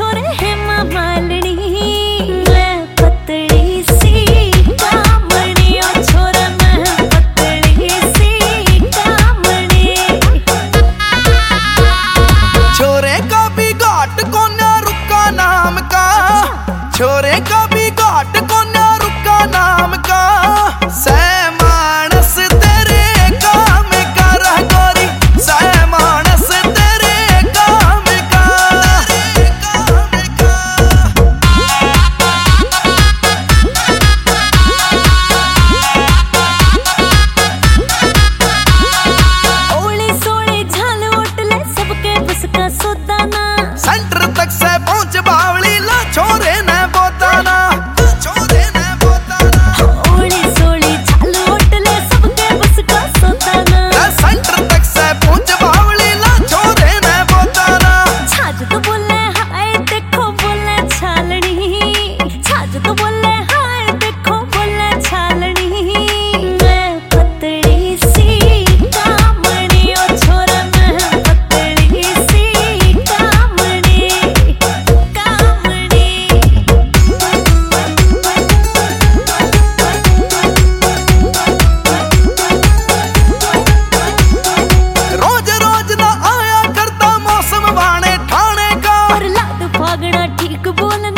छोरे हेमा मालिनी, मैं पतली सी कामणी ओ छोरा मैं पतली सी कामणी। छोरे का भी घाट कोन्या रुका नाम का, छोरे का भी घाट कोन्या रुका नाम का। मानस तेरे काम का रह गोरी, मानस तेरे काम का। ओली सोली झाल उठले सबके बस का सोदाना, सेंटर तक से पहुंच बावली ला छोरे ने बोताना। ठीक बोल